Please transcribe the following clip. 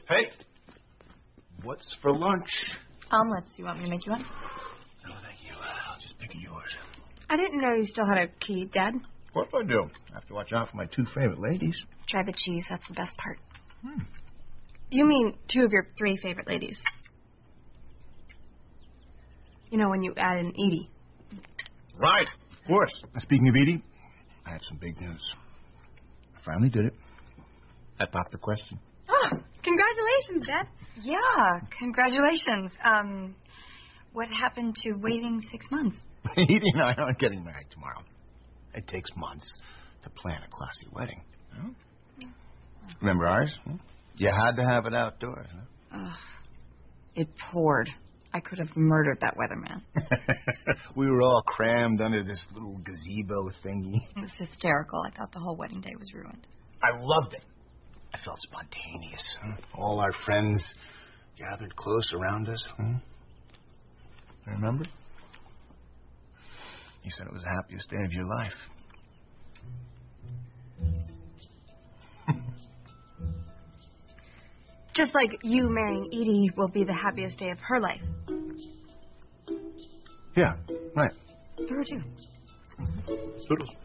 Hey, what's for lunch? Omelets. You want me to make you one? No, thank you. I'll just pick yours. I didn't know you still had a key, Dad. Of course I do. I have to watch out for my 2 favorite ladies. Try the cheese. That's the best part. You mean 2 of your 3 favorite ladies. You know, when you add in Edie. Right, of course. Speaking of Edie, I have some big news. I finally did it. I popped the question. Oh, congratulations, Dad. Yeah, congratulations. What happened to waiting 6 months? Edie and I aren't getting married tomorrow. It takes months to plan a classy wedding. Huh? Remember ours? You had to have it outdoors. Huh? It poured. I could have murdered that weatherman. We were all crammed under this little gazebo thingy. It was hysterical. I thought the whole wedding day was ruined. I loved it. I felt spontaneous. Huh? All our friends gathered close around us. Huh? Remember? You said it was the happiest day of your life. Just like you marrying Edie will be the happiest day of her life. Yeah, right. For her, too. Toodles.